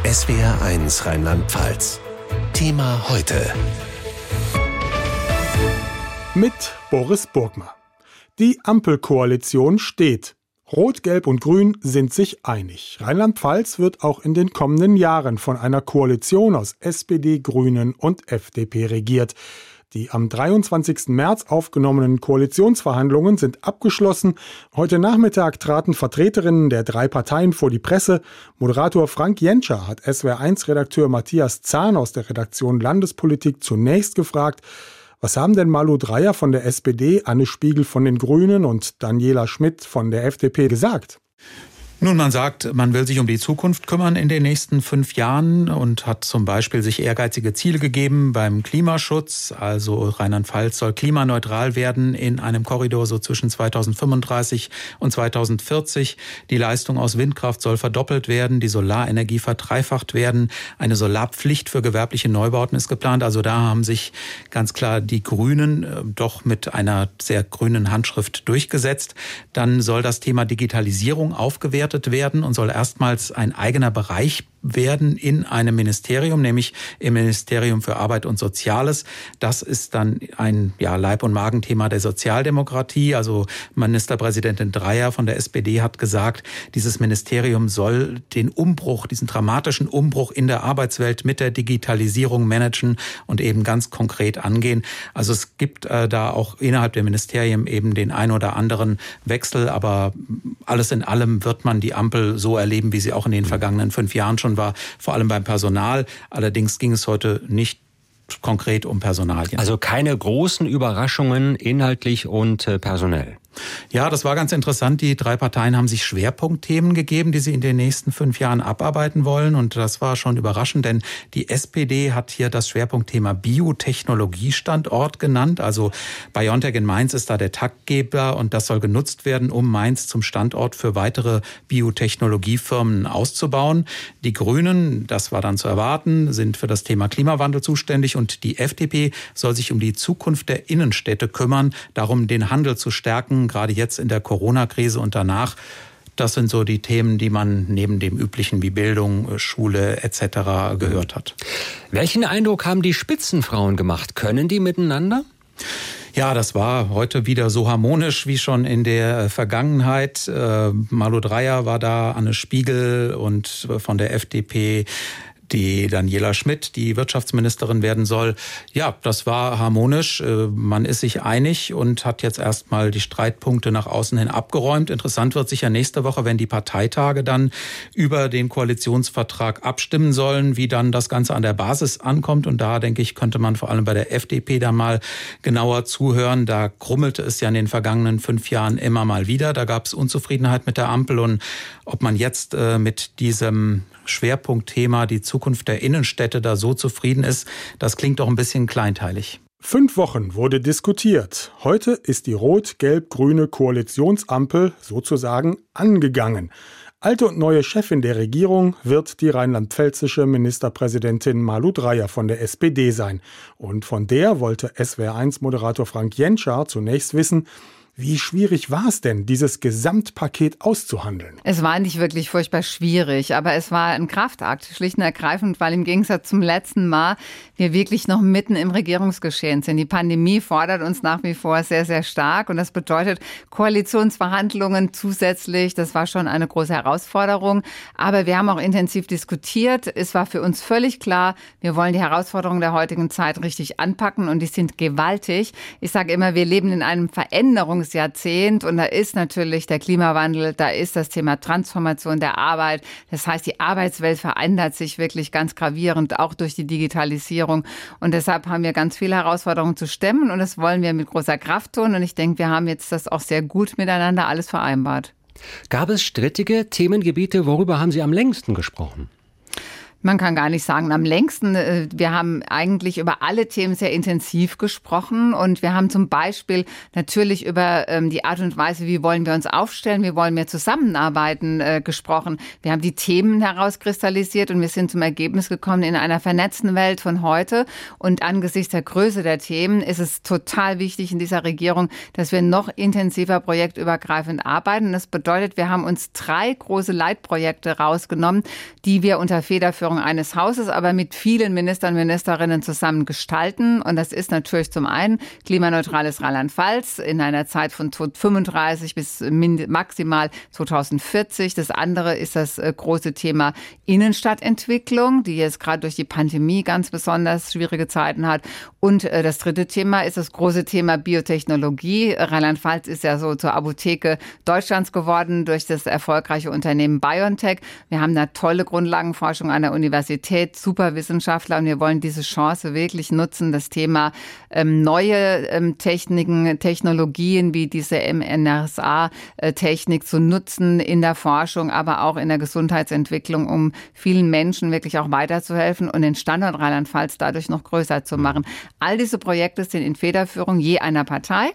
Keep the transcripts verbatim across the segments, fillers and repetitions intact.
S W R eins Rheinland-Pfalz. Thema heute. Mit Boris Burgma. Die Ampelkoalition steht. Rot, Gelb und Grün sind sich einig. Rheinland-Pfalz wird auch in den kommenden Jahren von einer Koalition aus S P D, Grünen und F D P regiert. Die am dreiundzwanzigsten März aufgenommenen Koalitionsverhandlungen sind abgeschlossen. Heute Nachmittag traten Vertreterinnen der drei Parteien vor die Presse. Moderator Frank Jenscher hat S W R eins Redakteur Matthias Zahn aus der Redaktion Landespolitik zunächst gefragt, was haben denn Malu Dreyer von der S P D, Anne Spiegel von den Grünen und Daniela Schmidt von der F D P gesagt? Nun, man sagt, man will sich um die Zukunft kümmern in den nächsten fünf Jahren und hat zum Beispiel sich ehrgeizige Ziele gegeben beim Klimaschutz. Also Rheinland-Pfalz soll klimaneutral werden in einem Korridor so zwischen zweitausendfünfunddreißig und zweitausendvierzig. Die Leistung aus Windkraft soll verdoppelt werden, die Solarenergie verdreifacht werden. Eine Solarpflicht für gewerbliche Neubauten ist geplant. Also da haben sich ganz klar die Grünen doch mit einer sehr grünen Handschrift durchgesetzt. Dann soll das Thema Digitalisierung aufgewertet werden und soll erstmals ein eigener Bereich werden in einem Ministerium, nämlich im Ministerium für Arbeit und Soziales. Das ist dann ein ja, Leib- und Magenthema der Sozialdemokratie. Also Ministerpräsidentin Dreyer von der S P D hat gesagt, dieses Ministerium soll den Umbruch, diesen dramatischen Umbruch in der Arbeitswelt mit der Digitalisierung managen und eben ganz konkret angehen. Also es gibt äh, da auch innerhalb der Ministerien eben den ein oder anderen Wechsel, aber alles in allem wird man die Ampel so erleben, wie sie auch in den vergangenen fünf Jahren schon war, vor allem beim Personal. Allerdings ging es heute nicht konkret um Personalien. Also keine großen Überraschungen inhaltlich und äh, personell. Ja, das war ganz interessant. Die drei Parteien haben sich Schwerpunktthemen gegeben, die sie in den nächsten fünf Jahren abarbeiten wollen. Und das war schon überraschend, denn die S P D hat hier das Schwerpunktthema Biotechnologiestandort genannt. Also BioNTech in Mainz ist da der Taktgeber und das soll genutzt werden, um Mainz zum Standort für weitere Biotechnologiefirmen auszubauen. Die Grünen, das war dann zu erwarten, sind für das Thema Klimawandel zuständig und die F D P soll sich um die Zukunft der Innenstädte kümmern, darum den Handel zu stärken, gerade jetzt in der Corona-Krise und danach. Das sind so die Themen, die man neben dem Üblichen wie Bildung, Schule et cetera gehört hat. Welchen Eindruck haben die Spitzenfrauen gemacht? Können die miteinander? Ja, das war heute wieder so harmonisch wie schon in der Vergangenheit. Äh, Malu Dreyer war da, Anne Spiegel und von der F D P die Daniela Schmidt, die Wirtschaftsministerin werden soll. Ja, das war harmonisch. Man ist sich einig und hat jetzt erstmal die Streitpunkte nach außen hin abgeräumt. Interessant wird sicher nächste Woche, wenn die Parteitage dann über den Koalitionsvertrag abstimmen sollen, wie dann das Ganze an der Basis ankommt. Und da, denke ich, könnte man vor allem bei der F D P da mal genauer zuhören. Da krummelte es ja in den vergangenen fünf Jahren immer mal wieder. Da gab es Unzufriedenheit mit der Ampel. Und ob man jetzt äh, mit diesem Schwerpunktthema, die Zukunft der Innenstädte, da so zufrieden ist, das klingt doch ein bisschen kleinteilig. Fünf Wochen wurde diskutiert. Heute ist die rot-gelb-grüne Koalitionsampel sozusagen angegangen. Alte und neue Chefin der Regierung wird die rheinland-pfälzische Ministerpräsidentin Malu Dreyer von der S P D sein. Und von der wollte S W R eins Moderator Frank Jenscher zunächst wissen, wie schwierig war es denn, dieses Gesamtpaket auszuhandeln? Es war nicht wirklich furchtbar schwierig, aber es war ein Kraftakt, schlicht und ergreifend, weil im Gegensatz zum letzten Mal wir wirklich noch mitten im Regierungsgeschehen sind. Die Pandemie fordert uns nach wie vor sehr, sehr stark und das bedeutet Koalitionsverhandlungen zusätzlich. Das war schon eine große Herausforderung, aber wir haben auch intensiv diskutiert. Es war für uns völlig klar, wir wollen die Herausforderungen der heutigen Zeit richtig anpacken und die sind gewaltig. Ich sage immer, wir leben in einem Veränderungs Jahrzehnt und da ist natürlich der Klimawandel, da ist das Thema Transformation der Arbeit. Das heißt, die Arbeitswelt verändert sich wirklich ganz gravierend, auch durch die Digitalisierung. Und deshalb haben wir ganz viele Herausforderungen zu stemmen und das wollen wir mit großer Kraft tun. Und ich denke, wir haben jetzt das auch sehr gut miteinander alles vereinbart. Gab es strittige Themengebiete? Worüber haben Sie am längsten gesprochen? Man kann gar nicht sagen, am längsten. Wir haben eigentlich über alle Themen sehr intensiv gesprochen und wir haben zum Beispiel natürlich über die Art und Weise, wie wollen wir uns aufstellen, wie wollen wir zusammenarbeiten, äh, gesprochen. Wir haben die Themen herauskristallisiert und wir sind zum Ergebnis gekommen, in einer vernetzten Welt von heute und angesichts der Größe der Themen ist es total wichtig in dieser Regierung, dass wir noch intensiver projektübergreifend arbeiten. Das bedeutet, wir haben uns drei große Leitprojekte rausgenommen, die wir unter Federführung Federführung eines Hauses, aber mit vielen Ministern und Ministerinnen zusammen gestalten. Und das ist natürlich zum einen klimaneutrales Rheinland-Pfalz in einer Zeit von zweitausendfünfunddreißig bis maximal zweitausendvierzig. Das andere ist das große Thema Innenstadtentwicklung, die jetzt gerade durch die Pandemie ganz besonders schwierige Zeiten hat. Und das dritte Thema ist das große Thema Biotechnologie. Rheinland-Pfalz ist ja so zur Apotheke Deutschlands geworden durch das erfolgreiche Unternehmen BioNTech. Wir haben da tolle Grundlagenforschung an der Universität, super Wissenschaftler und wir wollen diese Chance wirklich nutzen, das Thema ähm, neue ähm, Techniken, Technologien wie diese M N R S A-Technik zu nutzen in der Forschung, aber auch in der Gesundheitsentwicklung, um vielen Menschen wirklich auch weiterzuhelfen und den Standort Rheinland-Pfalz dadurch noch größer zu machen. All diese Projekte sind in Federführung je einer Partei.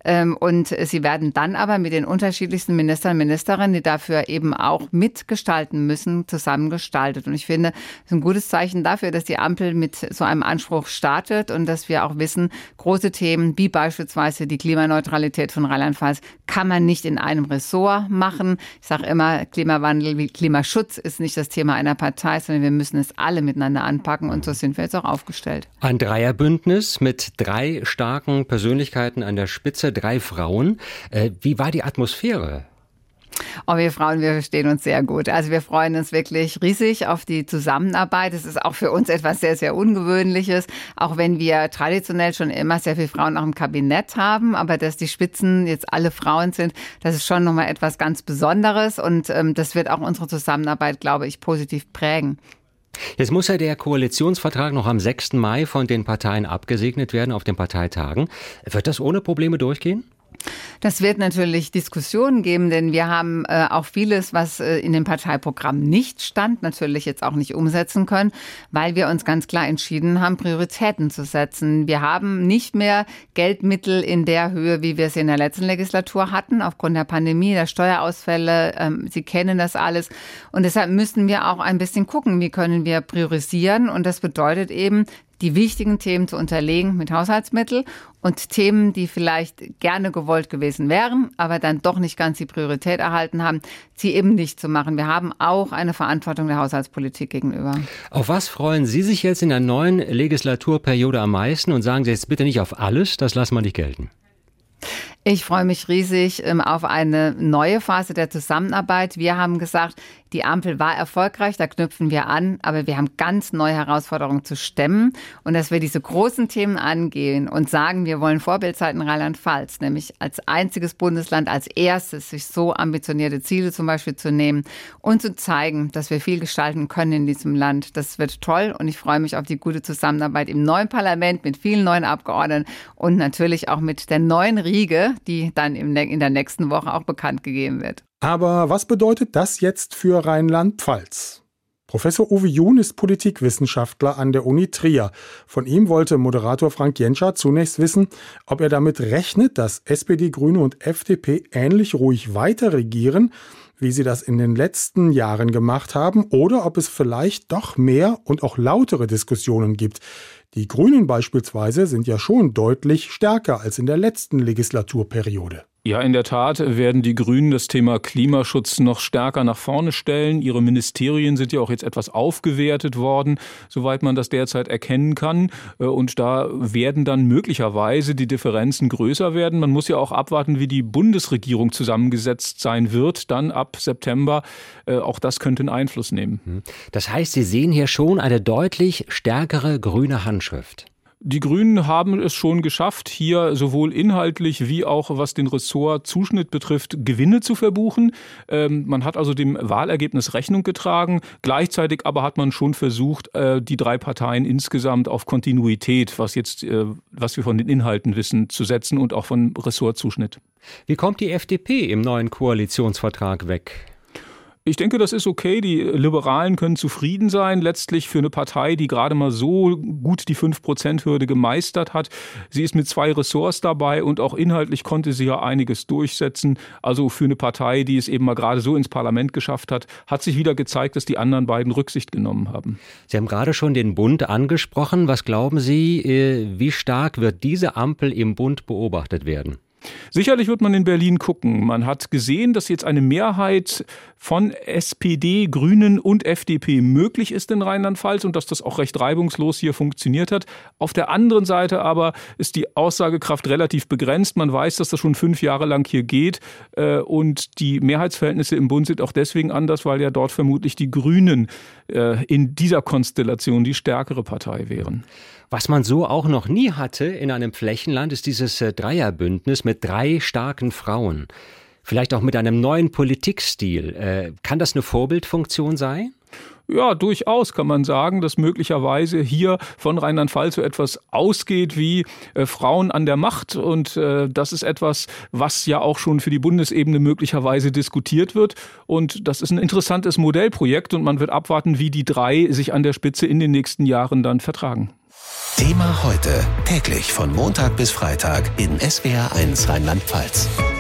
Und sie werden dann aber mit den unterschiedlichsten Ministern und Ministerinnen, die dafür eben auch mitgestalten müssen, zusammengestaltet. Und ich finde, das ist ein gutes Zeichen dafür, dass die Ampel mit so einem Anspruch startet und dass wir auch wissen, große Themen wie beispielsweise die Klimaneutralität von Rheinland-Pfalz kann man nicht in einem Ressort machen. Ich sage immer, Klimawandel wie Klimaschutz ist nicht das Thema einer Partei, sondern wir müssen es alle miteinander anpacken und so sind wir jetzt auch aufgestellt. Ein Dreierbündnis mit drei starken Persönlichkeiten an der Spitze, drei Frauen. Äh, wie war die Atmosphäre? Oh, wir Frauen, wir verstehen uns sehr gut. Also wir freuen uns wirklich riesig auf die Zusammenarbeit. Es ist auch für uns etwas sehr, sehr Ungewöhnliches, auch wenn wir traditionell schon immer sehr viele Frauen auch im Kabinett haben. Aber dass die Spitzen jetzt alle Frauen sind, das ist schon nochmal etwas ganz Besonderes. Und ähm, das wird auch unsere Zusammenarbeit, glaube ich, positiv prägen. Jetzt muss ja der Koalitionsvertrag noch am sechsten Mai von den Parteien abgesegnet werden auf den Parteitagen. Wird das ohne Probleme durchgehen? Das wird natürlich Diskussionen geben, denn wir haben äh, auch vieles, was äh, in dem Parteiprogramm nicht stand, natürlich jetzt auch nicht umsetzen können, weil wir uns ganz klar entschieden haben, Prioritäten zu setzen. Wir haben nicht mehr Geldmittel in der Höhe, wie wir es in der letzten Legislatur hatten, aufgrund der Pandemie, der Steuerausfälle. Ähm, Sie kennen das alles. Und deshalb müssen wir auch ein bisschen gucken, wie können wir priorisieren. Und das bedeutet eben, die wichtigen Themen zu unterlegen mit Haushaltsmitteln und Themen, die vielleicht gerne gewollt gewesen wären, aber dann doch nicht ganz die Priorität erhalten haben, sie eben nicht zu machen. Wir haben auch eine Verantwortung der Haushaltspolitik gegenüber. Auf was freuen Sie sich jetzt in der neuen Legislaturperiode am meisten und sagen Sie jetzt bitte nicht auf alles, das lassen wir nicht gelten? Ich freue mich riesig ähm, auf eine neue Phase der Zusammenarbeit. Wir haben gesagt, die Ampel war erfolgreich, da knüpfen wir an, aber wir haben ganz neue Herausforderungen zu stemmen und dass wir diese großen Themen angehen und sagen, wir wollen Vorbild sein in Rheinland-Pfalz, nämlich als einziges Bundesland als erstes sich so ambitionierte Ziele zum Beispiel zu nehmen und zu zeigen, dass wir viel gestalten können in diesem Land. Das wird toll und ich freue mich auf die gute Zusammenarbeit im neuen Parlament mit vielen neuen Abgeordneten und natürlich auch mit der neuen Riege, die dann im, in der nächsten Woche auch bekannt gegeben wird. Aber was bedeutet das jetzt für Rheinland-Pfalz? Professor Uwe Jun ist Politikwissenschaftler an der Uni Trier. Von ihm wollte Moderator Frank Jenscher zunächst wissen, ob er damit rechnet, dass S P D, Grüne und F D P ähnlich ruhig weiter regieren, wie sie das in den letzten Jahren gemacht haben, oder ob es vielleicht doch mehr und auch lautere Diskussionen gibt. Die Grünen beispielsweise sind ja schon deutlich stärker als in der letzten Legislaturperiode. Ja, in der Tat werden die Grünen das Thema Klimaschutz noch stärker nach vorne stellen. Ihre Ministerien sind ja auch jetzt etwas aufgewertet worden, soweit man das derzeit erkennen kann. Und da werden dann möglicherweise die Differenzen größer werden. Man muss ja auch abwarten, wie die Bundesregierung zusammengesetzt sein wird, dann ab September. Auch das könnte einen Einfluss nehmen. Das heißt, Sie sehen hier schon eine deutlich stärkere grüne Handschrift. Die Grünen haben es schon geschafft, hier sowohl inhaltlich wie auch was den Ressortzuschnitt betrifft, Gewinne zu verbuchen. Ähm, man hat also dem Wahlergebnis Rechnung getragen. Gleichzeitig aber hat man schon versucht, äh, die drei Parteien insgesamt auf Kontinuität, was jetzt, äh, was wir von den Inhalten wissen, zu setzen und auch vom Ressortzuschnitt. Wie kommt die F D P im neuen Koalitionsvertrag weg? Ich denke, das ist okay. Die Liberalen können zufrieden sein. Letztlich für eine Partei, die gerade mal so gut die fünf Prozent Hürde gemeistert hat. Sie ist mit zwei Ressorts dabei und auch inhaltlich konnte sie ja einiges durchsetzen. Also für eine Partei, die es eben mal gerade so ins Parlament geschafft hat, hat sich wieder gezeigt, dass die anderen beiden Rücksicht genommen haben. Sie haben gerade schon den Bund angesprochen. Was glauben Sie, wie stark wird diese Ampel im Bund beobachtet werden? Sicherlich wird man in Berlin gucken. Man hat gesehen, dass jetzt eine Mehrheit von S P D, Grünen und F D P möglich ist in Rheinland-Pfalz und dass das auch recht reibungslos hier funktioniert hat. Auf der anderen Seite aber ist die Aussagekraft relativ begrenzt. Man weiß, dass das schon fünf Jahre lang hier geht und die Mehrheitsverhältnisse im Bund sind auch deswegen anders, weil ja dort vermutlich die Grünen in dieser Konstellation die stärkere Partei wären. Was man so auch noch nie hatte in einem Flächenland, ist dieses Dreierbündnis mit drei starken Frauen. Vielleicht auch mit einem neuen Politikstil. Kann das eine Vorbildfunktion sein? Ja, durchaus kann man sagen, dass möglicherweise hier von Rheinland-Pfalz so etwas ausgeht wie äh, Frauen an der Macht. Und äh, das ist etwas, was ja auch schon für die Bundesebene möglicherweise diskutiert wird. Und das ist ein interessantes Modellprojekt und man wird abwarten, wie die drei sich an der Spitze in den nächsten Jahren dann vertragen. Thema heute, täglich von Montag bis Freitag in S W R eins Rheinland-Pfalz.